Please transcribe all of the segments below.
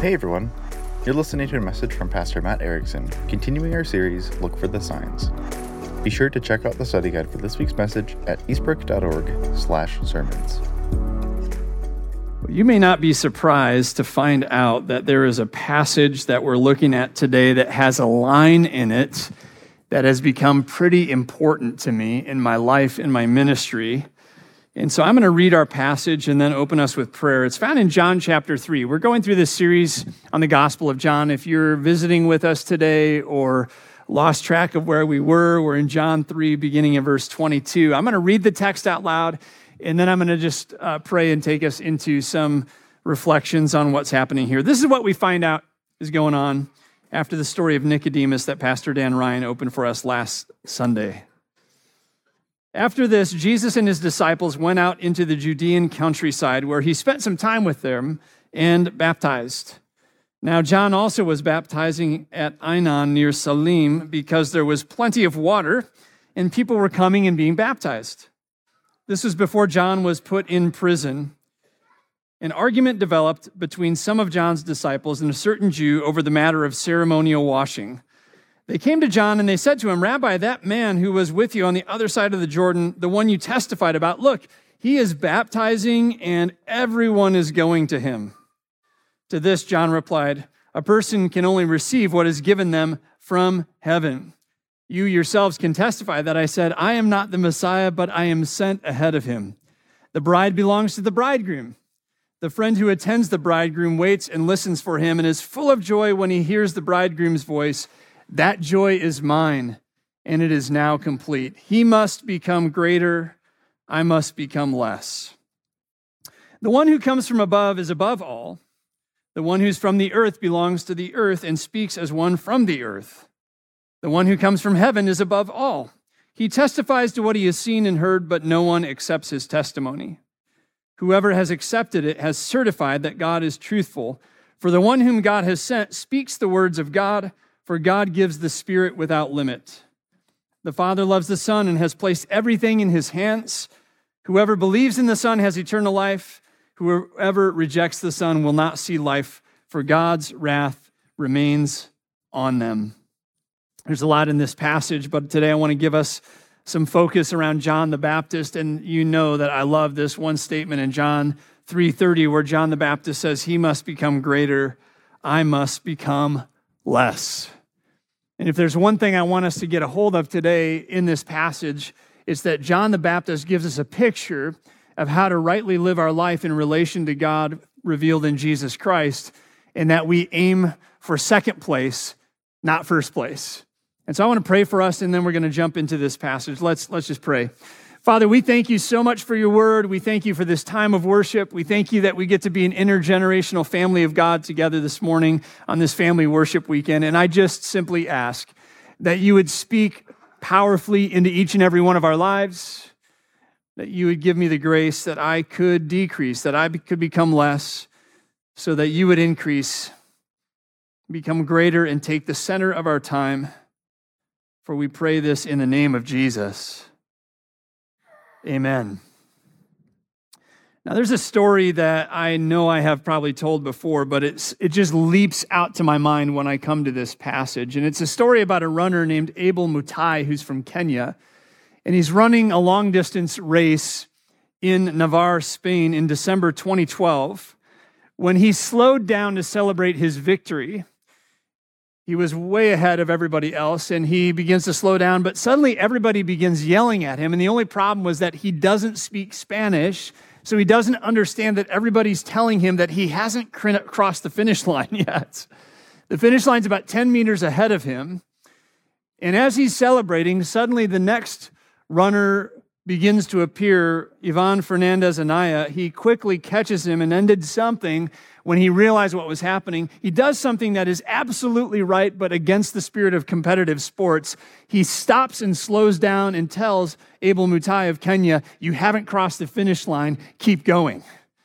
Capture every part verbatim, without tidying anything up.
Hey everyone, you're listening to a message from Pastor Matt Erickson, continuing our series, Look for the Signs. Be sure to check out the study guide for this week's message at eastbrook.org slash sermons. You may not be surprised to find out that there is a passage that we're looking at today that has a line in it that has become pretty important to me in my life, in my ministry. And so I'm going to read our passage and then open us with prayer. It's found in John chapter three. We're going through this series on the Gospel of John. If you're visiting with us today or lost track of where we were, we're in John three, beginning in verse twenty-two. I'm going to read the text out loud, and then I'm going to just uh, pray and take us into some reflections on what's happening here. This is what we find out is going on after the story of Nicodemus that Pastor Dan Ryan opened for us last Sunday. After this, Jesus and his disciples went out into the Judean countryside where he spent some time with them and baptized. Now, John also was baptizing at Ainon near Salim because there was plenty of water and people were coming and being baptized. This was before John was put in prison. An argument developed between some of John's disciples and a certain Jew over the matter of ceremonial washing. They came to John and they said to him, "Rabbi, that man who was with you on the other side of the Jordan, the one you testified about, look, he is baptizing and everyone is going to him." To this, John replied, "A person can only receive what is given them from heaven. You yourselves can testify that I said, I am not the Messiah, but I am sent ahead of him. The bride belongs to the bridegroom. The friend who attends the bridegroom waits and listens for him and is full of joy when he hears the bridegroom's voice. That joy is mine, and it is now complete. He must become greater, I must become less. The one who comes from above is above all. The one who's from the earth belongs to the earth and speaks as one from the earth. The one who comes from heaven is above all. He testifies to what he has seen and heard, but no one accepts his testimony. Whoever has accepted it has certified that God is truthful. For the one whom God has sent speaks the words of God, for God gives the Spirit without limit. The Father loves the Son and has placed everything in his hands. Whoever believes in the Son has eternal life. Whoever rejects the Son will not see life, for God's wrath remains on them." There's a lot in this passage, but today I want to give us some focus around John the Baptist, and you know that I love this one statement in John three thirty where John the Baptist says, "He must become greater, I must become less." And if there's one thing I want us to get a hold of today in this passage, it's that John the Baptist gives us a picture of how to rightly live our life in relation to God revealed in Jesus Christ, and that we aim for second place, not first place. And so I want to pray for us, and then we're going to jump into this passage. Let's, let's just pray. Father, we thank you so much for your word. We thank you for this time of worship. We thank you that we get to be an intergenerational family of God together this morning on this family worship weekend. And I just simply ask that you would speak powerfully into each and every one of our lives, that you would give me the grace that I could decrease, that I could become less, so that you would increase, become greater, and take the center of our time. For we pray this in the name of Jesus. Amen. Now, there's a story that I know I have probably told before, but it's it just leaps out to my mind when I come to this passage. And it's a story about a runner named Abel Mutai, who's from Kenya. And he's running a long-distance race in Navarre, Spain in December twenty twelve. When he slowed down to celebrate his victory, he was way ahead of everybody else, and he begins to slow down, but suddenly everybody begins yelling at him, and the only problem was that he doesn't speak Spanish, so he doesn't understand that everybody's telling him that he hasn't crossed the finish line yet. The finish line's about ten meters ahead of him, and as he's celebrating, suddenly the next runner begins to appear, Ivan Fernandez Anaya. He quickly catches him and then did something when he realized what was happening. He does something that is absolutely right, but against the spirit of competitive sports. He stops and slows down and tells Abel Mutai of Kenya, "You haven't crossed the finish line, keep going."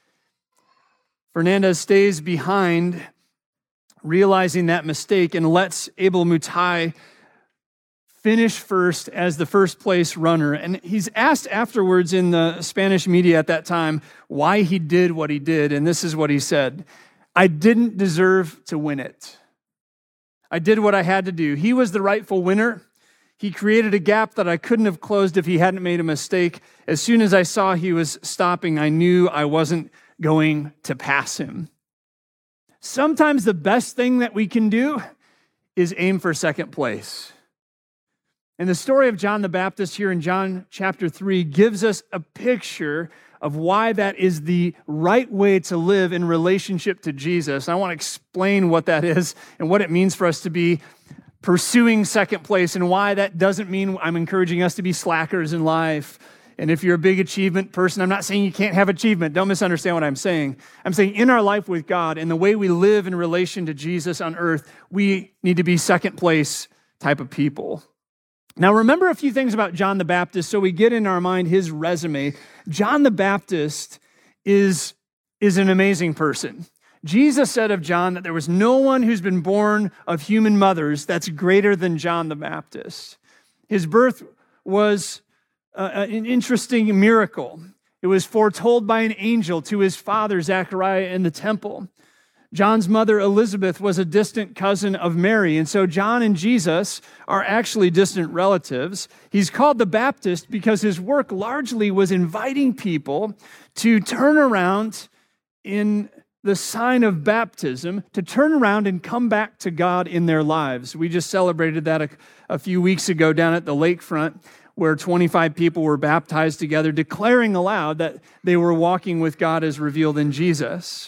Fernandez stays behind, realizing that mistake, and lets Abel Mutai finish first as the first place runner. And he's asked afterwards in the Spanish media at that time why he did what he did. And this is what he said: I didn't deserve to win it. I did what I had to do. He was the rightful winner. He created a gap that I couldn't have closed if he hadn't made a mistake. As soon as I saw he was stopping, I knew I wasn't going to pass him. Sometimes the best thing that we can do is aim for second place. And the story of John the Baptist here in John chapter three gives us a picture of why that is the right way to live in relationship to Jesus. I want to explain what that is and what it means for us to be pursuing second place and why that doesn't mean I'm encouraging us to be slackers in life. And if you're a big achievement person, I'm not saying you can't have achievement. Don't misunderstand what I'm saying. I'm saying in our life with God and the way we live in relation to Jesus on earth, we need to be second place type of people. Now, remember a few things about John the Baptist so we get in our mind his resume. John the Baptist is, is an amazing person. Jesus said of John that there was no one who's been born of human mothers that's greater than John the Baptist. His birth was uh, an interesting miracle. It was foretold by an angel to his father, Zechariah, in the temple. John's mother, Elizabeth, was a distant cousin of Mary, and so John and Jesus are actually distant relatives. He's called the Baptist because his work largely was inviting people to turn around in the sign of baptism, to turn around and come back to God in their lives. We just celebrated that a, a few weeks ago down at the lakefront, where twenty-five people were baptized together, declaring aloud that they were walking with God as revealed in Jesus.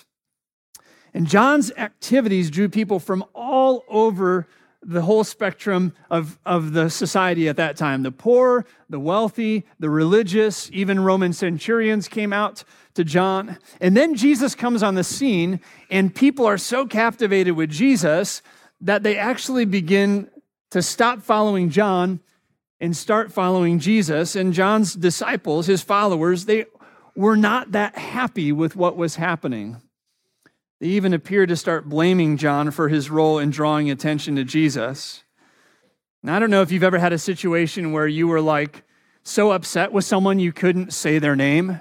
And John's activities drew people from all over the whole spectrum of, of the society at that time. The poor, the wealthy, the religious, even Roman centurions came out to John. And then Jesus comes on the scene, and people are so captivated with Jesus that they actually begin to stop following John and start following Jesus. And John's disciples, his followers, they were not that happy with what was happening. They even appear to start blaming John for his role in drawing attention to Jesus. Now, I don't know if you've ever had a situation where you were like so upset with someone you couldn't say their name.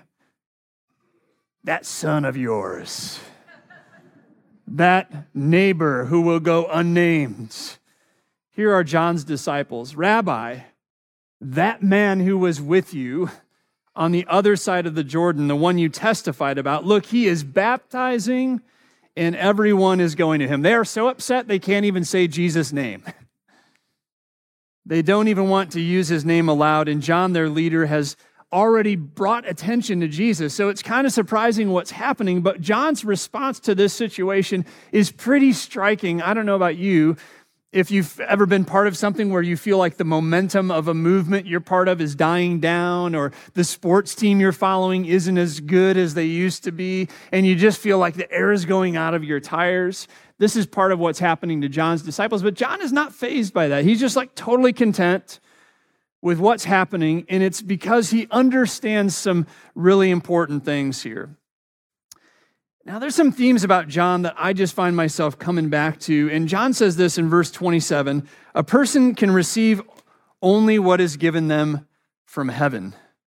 That son of yours. That neighbor who will go unnamed. Here are John's disciples. Rabbi, that man who was with you on the other side of the Jordan, the one you testified about, look, he is baptizing and everyone is going to him. They are so upset they can't even say Jesus' name. They don't even want to use his name aloud, and John, their leader, has already brought attention to Jesus. So it's kind of surprising what's happening, but John's response to this situation is pretty striking. I don't know about you, if you've ever been part of something where you feel like the momentum of a movement you're part of is dying down, or the sports team you're following isn't as good as they used to be, and you just feel like the air is going out of your tires. This is part of what's happening to John's disciples, but John is not fazed by that. He's just like totally content with what's happening, and it's because he understands some really important things here. Now, there's some themes about John that I just find myself coming back to. And John says this in verse twenty-seven, a person can receive only what is given them from heaven.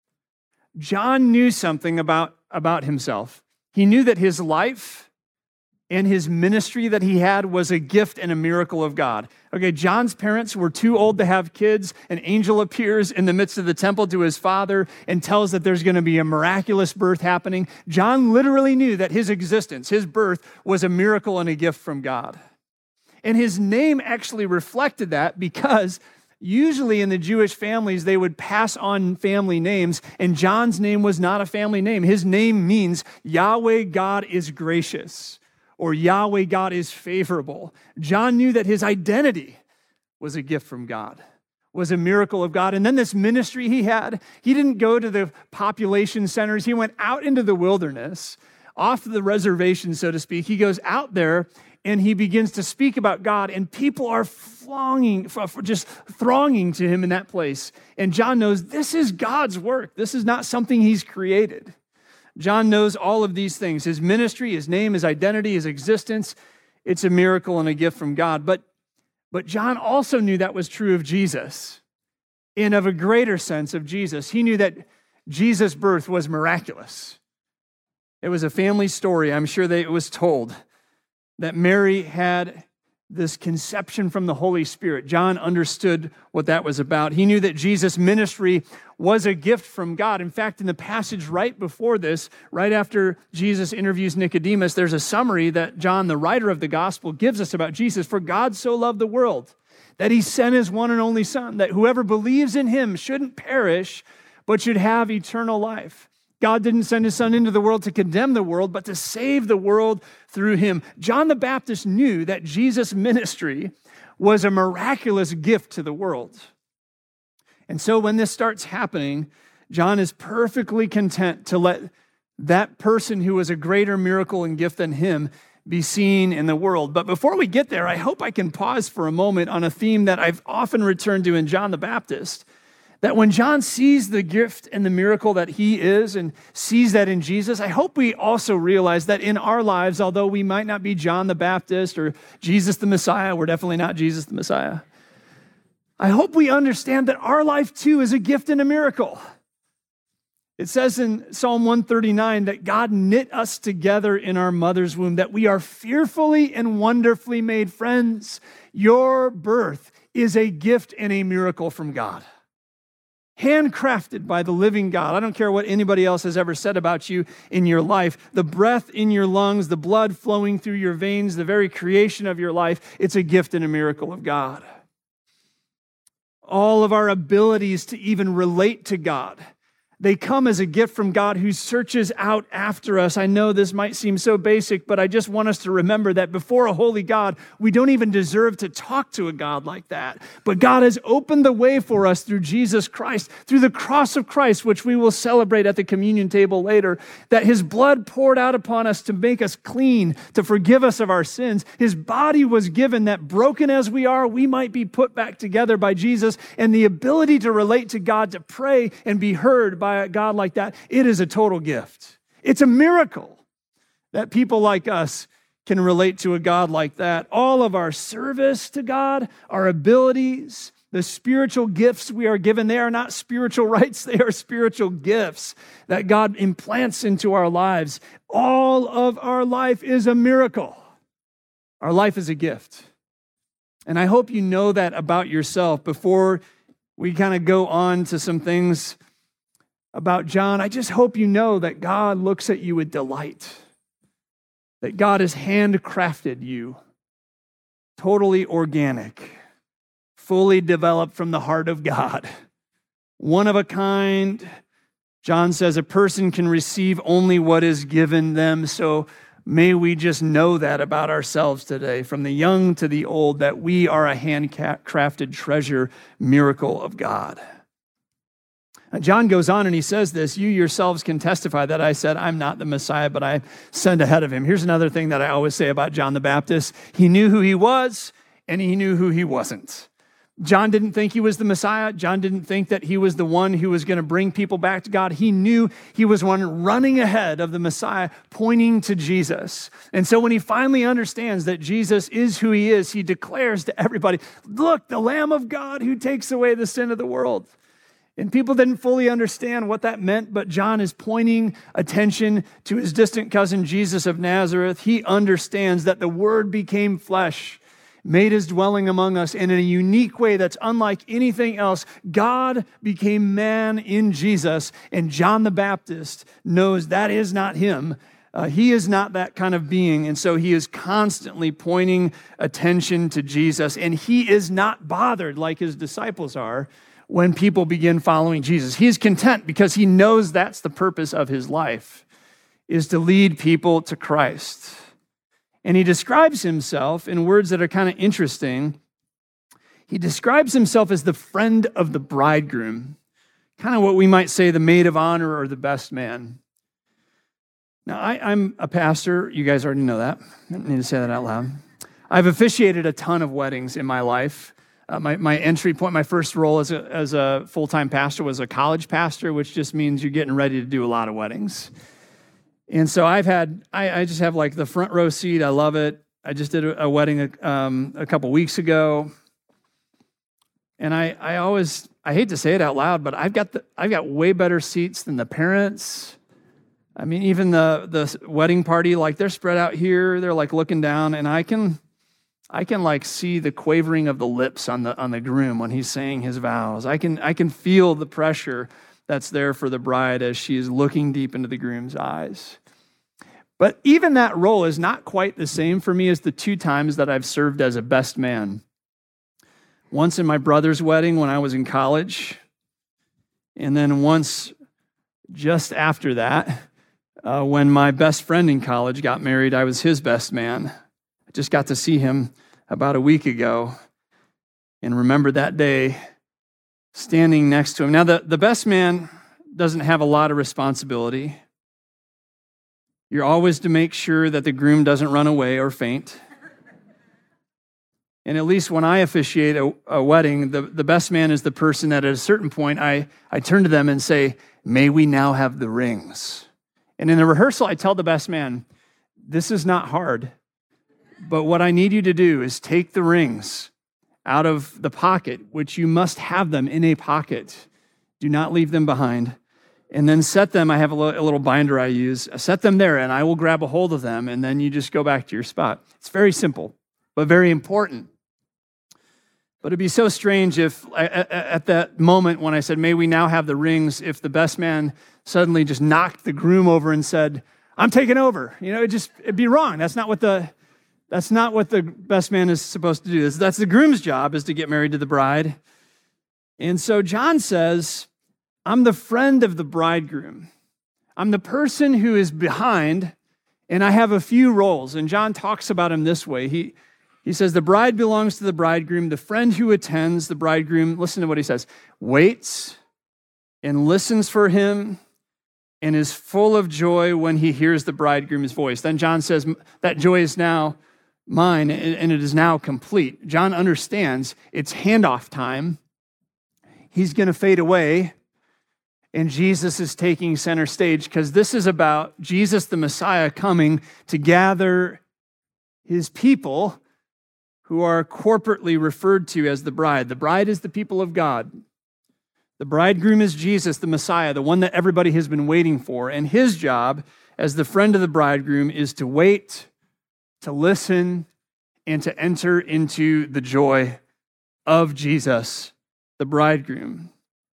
John knew something about, about himself. He knew that his life and his ministry that he had was a gift and a miracle of God. Okay, John's parents were too old to have kids. An angel appears in the midst of the temple to his father and tells that there's going to be a miraculous birth happening. John literally knew that his existence, his birth, was a miracle and a gift from God. And his name actually reflected that, because usually in the Jewish families, they would pass on family names, and John's name was not a family name. His name means Yahweh God is gracious, or Yahweh God is favorable. John knew that his identity was a gift from God, was a miracle of God. And then this ministry he had, he didn't go to the population centers. He went out into the wilderness, off the reservation, so to speak. He goes out there and he begins to speak about God, and people are thronging, just thronging to him in that place. And John knows this is God's work. This is not something he's created. John knows all of these things. His ministry, his name, his identity, his existence. It's a miracle and a gift from God. But, but John also knew that was true of Jesus, and of a greater sense of Jesus. He knew that Jesus' birth was miraculous. It was a family story. I'm sure that it was told. that Mary had this conception from the Holy Spirit. John understood what that was about. He knew that Jesus' ministry was a gift from God. In fact, in the passage right before this, right after Jesus interviews Nicodemus, there's a summary that John, the writer of the gospel, gives us about Jesus. For God so loved the world that he sent his one and only Son, that whoever believes in him shouldn't perish, but should have eternal life. God didn't send his Son into the world to condemn the world, but to save the world through him. John the Baptist knew that Jesus' ministry was a miraculous gift to the world. And so when this starts happening, John is perfectly content to let that person who was a greater miracle and gift than him be seen in the world. But before we get there, I hope I can pause for a moment on a theme that I've often returned to in John the Baptist. That when John sees the gift and the miracle that he is and sees that in Jesus, I hope we also realize that in our lives, although we might not be John the Baptist or Jesus the Messiah, we're definitely not Jesus the Messiah. I hope we understand that our life too is a gift and a miracle. It says in Psalm one thirty-nine that God knit us together in our mother's womb, that we are fearfully and wonderfully made. Friends, your birth is a gift and a miracle from God. Handcrafted by the living God. I don't care what anybody else has ever said about you in your life. The breath in your lungs, the blood flowing through your veins, the very creation of your life, it's a gift and a miracle of God. All of our abilities to even relate to God, they come as a gift from God who searches out after us. I know this might seem so basic, but I just want us to remember that before a holy God, we don't even deserve to talk to a God like that. But God has opened the way for us through Jesus Christ, through the cross of Christ, which we will celebrate at the communion table later, that his blood poured out upon us to make us clean, to forgive us of our sins. His body was given that broken as we are, we might be put back together by Jesus, and the ability to relate to God, to pray and be heard by a God like that, it is a total gift. It's a miracle that people like us can relate to a God like that. All of our service to God, our abilities, the spiritual gifts we are given, they are not spiritual rights, they are spiritual gifts that God implants into our lives. All of our life is a miracle. Our life is a gift. And I hope you know that about yourself before we kind of go on to some things about John. I just hope you know that God looks at you with delight, that God has handcrafted you, totally organic, fully developed from the heart of God, one of a kind. John says a person can receive only what is given them, so may we just know that about ourselves today, from the young to the old, that we are a handcrafted treasure miracle of God. John goes on and he says this, you yourselves can testify that I said, I'm not the Messiah, but I send ahead of him. Here's another thing that I always say about John the Baptist. He knew who he was and he knew who he wasn't. John didn't think he was the Messiah. John didn't think that he was the one who was going to bring people back to God. He knew he was one running ahead of the Messiah, pointing to Jesus. And so when he finally understands that Jesus is who he is, he declares to everybody, look, the Lamb of God who takes away the sin of the world. And people didn't fully understand what that meant, but John is pointing attention to his distant cousin, Jesus of Nazareth. He understands that the Word became flesh, made his dwelling among us, and in a unique way that's unlike anything else, God became man in Jesus, and John the Baptist knows that is not him. Uh, he is not that kind of being, and so he is constantly pointing attention to Jesus, and he is not bothered like his disciples are when people begin following Jesus. He's content because he knows that's the purpose of his life, is to lead people to Christ. And he describes himself in words that are kind of interesting. He describes himself as the friend of the bridegroom, kind of what we might say the maid of honor or the best man. Now, I, I'm a pastor. You guys already know that. I don't need to say that out loud. I've officiated a ton of weddings in my life. Uh, my, my entry point, my first role as a, as a full-time pastor was a college pastor, which just means you're getting ready to do a lot of weddings. And so I've had, I, I just have like the front row seat. I love it. I just did a, a wedding um, a couple weeks ago. And I, I always, I hate to say it out loud, but I've got the, I've got way better seats than the parents, I mean, even the, the wedding party, like they're spread out here, they're like looking down, and I can I can like see the quavering of the lips on the on the groom when he's saying his vows. I can I can feel the pressure that's there for the bride as she is looking deep into the groom's eyes. But even that role is not quite the same for me as the two times that I've served as a best man. Once in my brother's wedding when I was in college, and then once just after that, uh, when my best friend in college got married, I was his best man. I just got to see him about a week ago and remember that day standing next to him. Now, the, the best man doesn't have a lot of responsibility. You're always to make sure that the groom doesn't run away or faint. And at least when I officiate a, a wedding, the, the best man is the person that at a certain point, I, I turn to them and say, may we now have the rings? And in the rehearsal, I tell the best man, this is not hard, but what I need you to do is take the rings out of the pocket, which you must have them in a pocket. Do not leave them behind. And then set them, I have a little binder I use, set them there and I will grab a hold of them and then you just go back to your spot. It's very simple, but very important. But it'd be so strange if at that moment when I said, may we now have the rings, if the best man suddenly just knocked the groom over and said, I'm taking over. You know, it just, it'd be wrong. That's not what the, that's not what the best man is supposed to do. That's the groom's job, is to get married to the bride. And so John says, I'm the friend of the bridegroom. I'm the person who is behind, and I have a few roles. And John talks about him this way. He, he says, the bride belongs to the bridegroom. The friend who attends the bridegroom, listen to what he says, waits and listens for him and is full of joy when he hears the bridegroom's voice. Then John says, that joy is now mine, and it is now complete. John understands it's handoff time. He's going to fade away. And Jesus is taking center stage because this is about Jesus, the Messiah, coming to gather his people who are corporately referred to as the bride. The bride is the people of God. The bridegroom is Jesus, the Messiah, the one that everybody has been waiting for. And his job as the friend of the bridegroom is to wait, to listen, and to enter into the joy of Jesus, the bridegroom.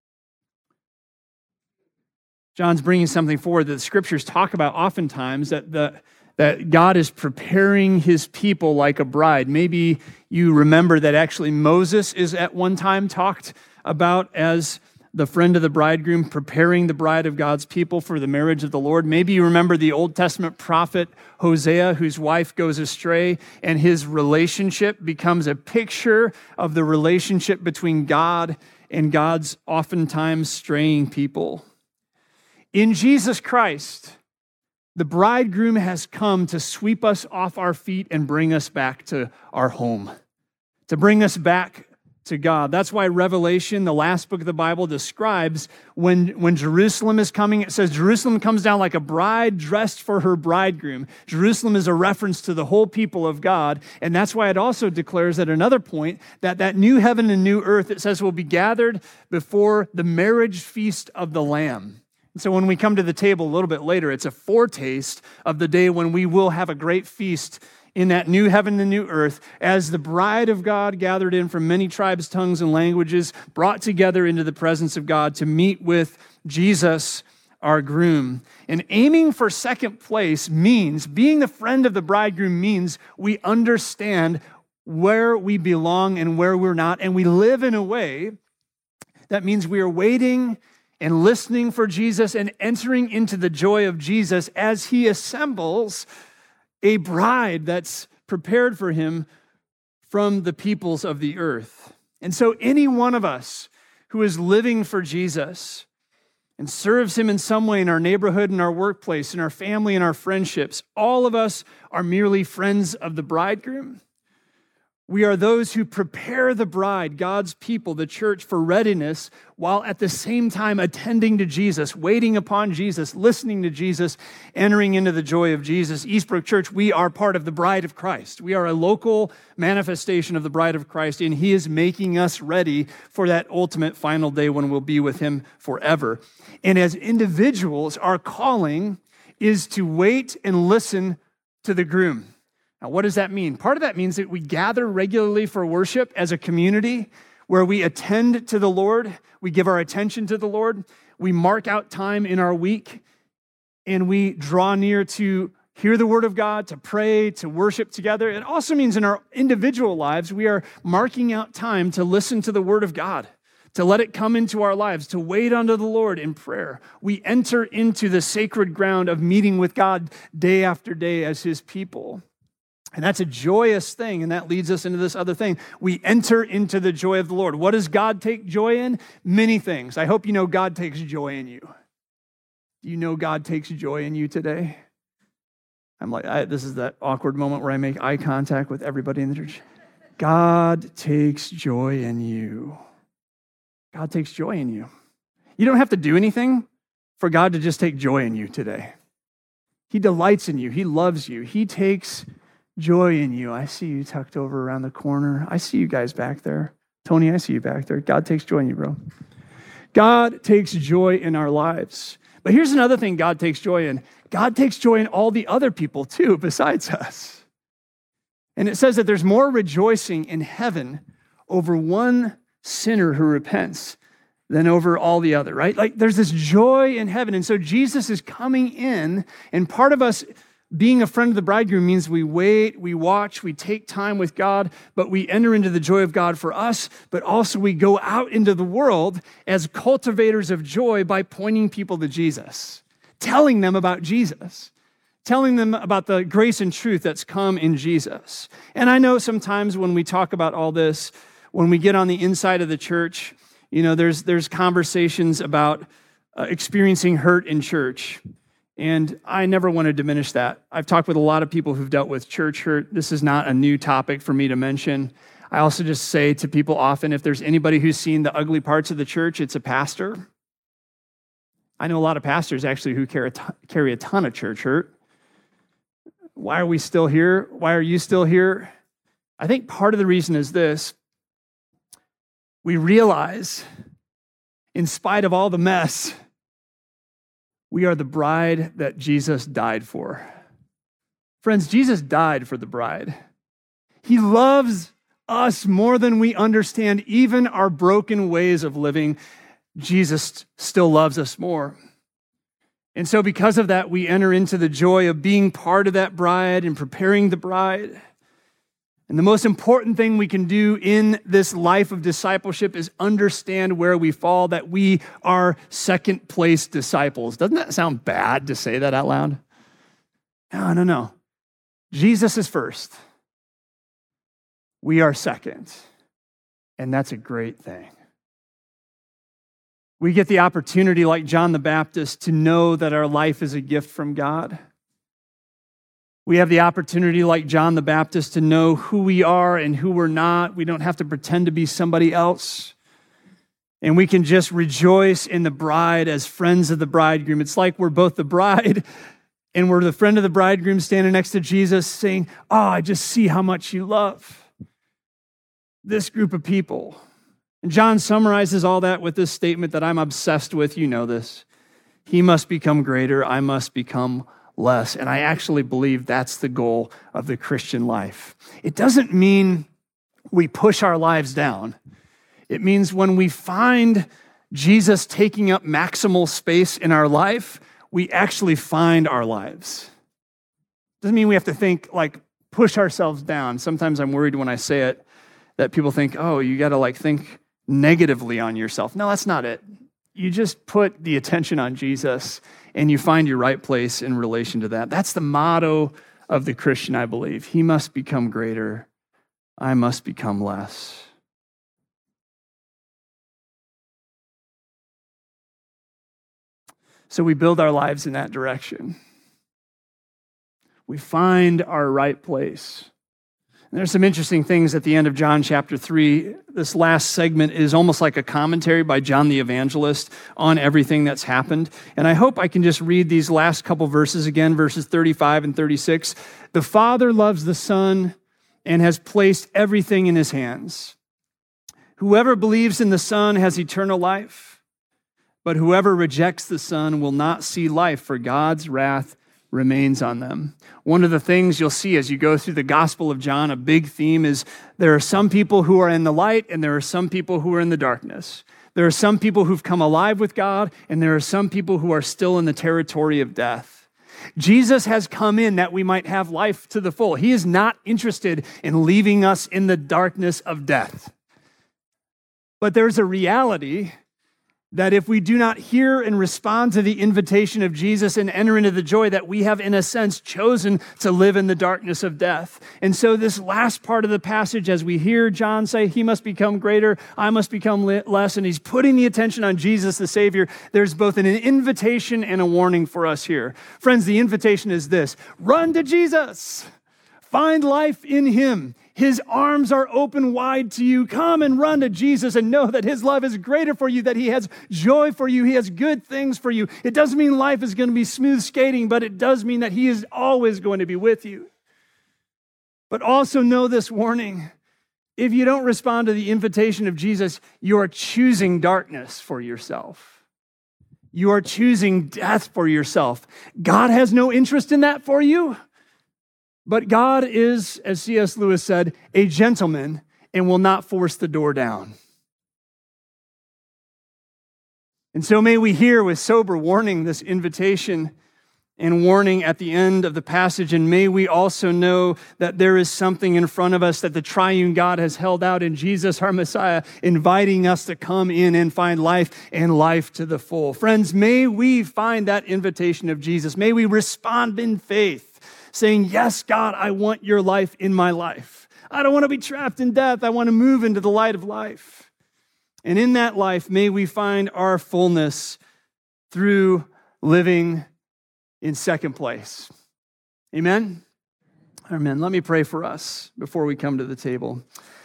John's bringing something forward that the scriptures talk about oftentimes, that the, that God is preparing his people like a bride. Maybe you remember that actually Moses is at one time talked about as the friend of the bridegroom, preparing the bride of God's people for the marriage of the Lord. Maybe you remember the Old Testament prophet Hosea, whose wife goes astray, and his relationship becomes a picture of the relationship between God and God's oftentimes straying people. In Jesus Christ, the bridegroom has come to sweep us off our feet and bring us back to our home, to bring us back to God. That's why Revelation, the last book of the Bible, describes when, when Jerusalem is coming. It says Jerusalem comes down like a bride dressed for her bridegroom. Jerusalem is a reference to the whole people of God. And that's why it also declares at another point that that new heaven and new earth, it says, will be gathered before the marriage feast of the Lamb. So when we come to the table a little bit later, it's a foretaste of the day when we will have a great feast in that new heaven and new earth, as the bride of God gathered in from many tribes, tongues, and languages, brought together into the presence of God to meet with Jesus, our groom. And aiming for second place means, being the friend of the bridegroom means we understand where we belong and where we're not, and we live in a way that means we are waiting and listening for Jesus and entering into the joy of Jesus as he assembles a bride that's prepared for him from the peoples of the earth. And so any one of us who is living for Jesus and serves him in some way in our neighborhood, in our workplace, in our family, in our friendships, all of us are merely friends of the bridegroom. We are those who prepare the bride, God's people, the church, for readiness, while at the same time attending to Jesus, waiting upon Jesus, listening to Jesus, entering into the joy of Jesus. Eastbrook Church, we are part of the bride of Christ. We are a local manifestation of the bride of Christ, and he is making us ready for that ultimate final day when we'll be with him forever. And as individuals, our calling is to wait and listen to the groom. Now, what does that mean? Part of that means that we gather regularly for worship as a community where we attend to the Lord, we give our attention to the Lord, we mark out time in our week, and we draw near to hear the word of God, to pray, to worship together. It also means in our individual lives, we are marking out time to listen to the word of God, to let it come into our lives, to wait unto the Lord in prayer. We enter into the sacred ground of meeting with God day after day as his people. And that's a joyous thing, and that leads us into this other thing. We enter into the joy of the Lord. What does God take joy in? Many things. I hope you know God takes joy in you. Do you know God takes joy in you today? I'm like, I, this is that awkward moment where I make eye contact with everybody in the church. God takes joy in you. God takes joy in you. You don't have to do anything for God to just take joy in you today. He delights in you. He loves you. He takes joy in you. I see you tucked over around the corner. I see you guys back there. Tony, I see you back there. God takes joy in you, bro. God takes joy in our lives. But here's another thing God takes joy in. God takes joy in all the other people too, besides us. And it says that there's more rejoicing in heaven over one sinner who repents than over all the other, right? Like there's this joy in heaven. And so Jesus is coming in, and part of us being a friend of the bridegroom means we wait, we watch, we take time with God, but we enter into the joy of God for us, but also we go out into the world as cultivators of joy by pointing people to Jesus, telling them about Jesus, telling them about the grace and truth that's come in Jesus. And I know sometimes when we talk about all this, when we get on the inside of the church, you know, there's there's conversations about uh, experiencing hurt in church. And I never want to diminish that. I've talked with a lot of people who've dealt with church hurt. This is not a new topic for me to mention. I also just say to people often, if there's anybody who's seen the ugly parts of the church, it's a pastor. I know a lot of pastors actually who carry a ton, carry a ton of church hurt. Why are we still here? Why are you still here? I think part of the reason is this. We realize, in spite of all the mess, we are the bride that Jesus died for. Friends, Jesus died for the bride. He loves us more than we understand, even our broken ways of living. Jesus still loves us more. And so because of that, we enter into the joy of being part of that bride and preparing the bride. And the most important thing we can do in this life of discipleship is understand where we fall, that we are second place disciples. Doesn't that sound bad to say that out loud? No, no, no. Jesus is first. We are second. And that's a great thing. We get the opportunity, like John the Baptist, to know that our life is a gift from God. We have the opportunity, like John the Baptist, to know who we are and who we're not. We don't have to pretend to be somebody else. And we can just rejoice in the bride as friends of the bridegroom. It's like we're both the bride and we're the friend of the bridegroom standing next to Jesus saying, oh, I just see how much you love this group of people. And John summarizes all that with this statement that I'm obsessed with. You know this. He must become greater. I must become less. And I actually believe that's the goal of the Christian life. It doesn't mean we push our lives down. It means when we find Jesus taking up maximal space in our life, we actually find our lives. Doesn't mean we have to think like push ourselves down. Sometimes I'm worried when I say it that people think, oh, you got to like think negatively on yourself. No, that's not it. You just put the attention on Jesus and you find your right place in relation to that. That's the motto of the Christian, I believe. He must become greater. I must become less. So we build our lives in that direction. We find our right place. And there's some interesting things at the end of John chapter three. This last segment is almost like a commentary by John the Evangelist on everything that's happened. And I hope I can just read these last couple verses again, verses thirty-five and thirty-six. The Father loves the Son and has placed everything in his hands. Whoever believes in the Son has eternal life, but whoever rejects the Son will not see life, for God's wrath remains on them. One of the things you'll see as you go through the Gospel of John, a big theme is there are some people who are in the light and there are some people who are in the darkness. There are some people who've come alive with God and there are some people who are still in the territory of death. Jesus has come in that we might have life to the full. He is not interested in leaving us in the darkness of death. But there's a reality that if we do not hear and respond to the invitation of Jesus and enter into the joy, that we have, in a sense, chosen to live in the darkness of death. And so this last part of the passage, as we hear John say, he must become greater, I must become less, and he's putting the attention on Jesus, the Savior, there's both an invitation and a warning for us here. Friends, the invitation is this: run to Jesus. Find life in him. His arms are open wide to you. Come and run to Jesus and know that his love is greater for you, that he has joy for you. He has good things for you. It doesn't mean life is going to be smooth skating, but it does mean that he is always going to be with you. But also know this warning. If you don't respond to the invitation of Jesus, you are choosing darkness for yourself. You are choosing death for yourself. God has no interest in that for you. But God is, as C S Lewis said, a gentleman and will not force the door down. And so may we hear with sober warning this invitation and warning at the end of the passage, and may we also know that there is something in front of us that the triune God has held out in Jesus, our Messiah, inviting us to come in and find life and life to the full. Friends, may we find that invitation of Jesus. May we respond in faith, saying, yes, God, I want your life in my life. I don't want to be trapped in death. I want to move into the light of life. And in that life, may we find our fullness through living in second place. Amen? Amen. Let me pray for us before we come to the table.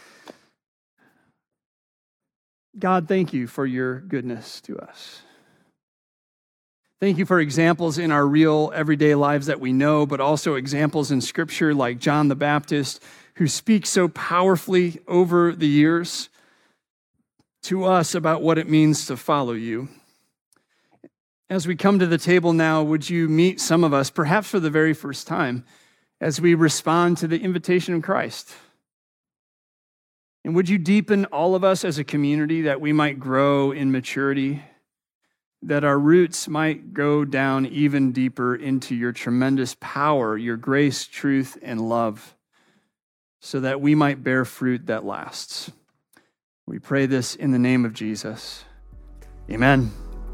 God, thank you for your goodness to us. Thank you for examples in our real everyday lives that we know, but also examples in Scripture like John the Baptist, who speaks so powerfully over the years to us about what it means to follow you. As we come to the table now, would you meet some of us, perhaps for the very first time, as we respond to the invitation of Christ? And would you deepen all of us as a community that we might grow in maturity, that our roots might go down even deeper into your tremendous power, your grace, truth, and love, so that we might bear fruit that lasts. We pray this in the name of Jesus. Amen.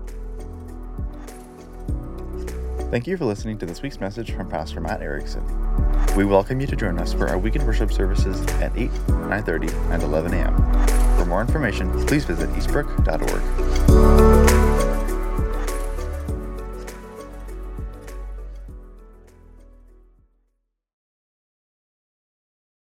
Thank you for listening to this week's message from Pastor Matt Erickson. We welcome you to join us for our weekend worship services at eight, nine thirty, and eleven a.m. For more information, please visit eastbrook dot org.